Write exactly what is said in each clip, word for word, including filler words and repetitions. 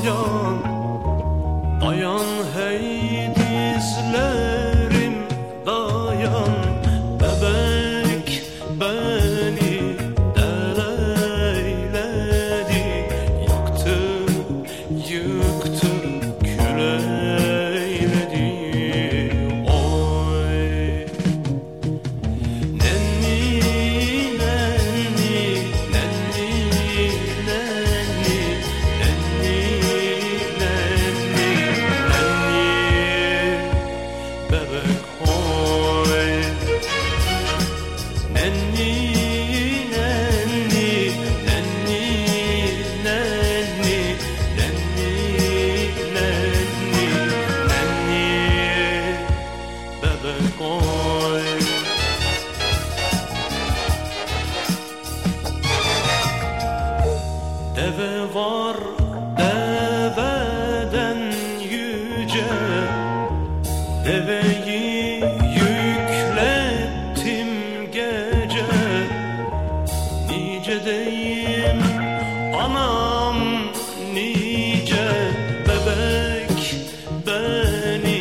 dayan, dayan hey dizlerim dayan. Bebek beni deleyledi, yaktı, yıktı, kül eyledi. Oy nenni nenni nenni nenni nenni nenni nenni bebek oy nenni nenni nenni nenni nenni nenni nenni bebek oy. Deve var deveden yüce, deveyi yüklettim gece. Nice deyim anam nice, bebek beni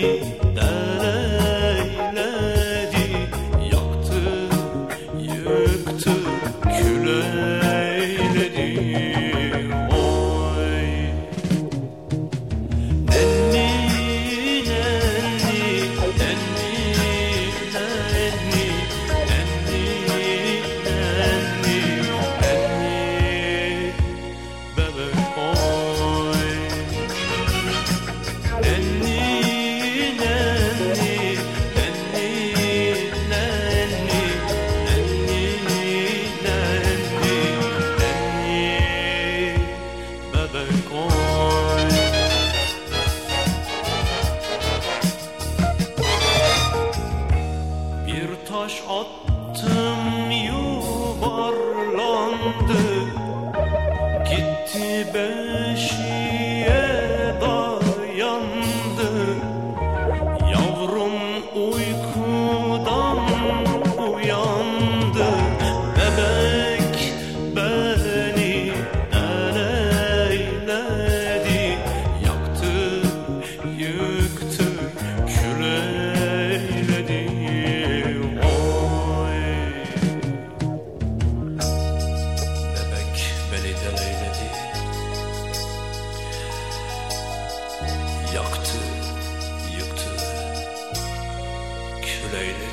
deleyledi, yaktı, yıktı, kül eyledi. Oy nenni nenni nenni nenni nenni nenni nenni bebek oy nenni nenni nenni nenni nenni nenni nenni bebek oy. Bir taş attım yuvarlandı, gitti beşiğe dayandı. Yavrum uykudan uyandı, bebek beni deleyledi, yaktı, yıktı, kül eyledi. Oy bebek beni deleyledi, yaktı, yıktı, kül eyledi.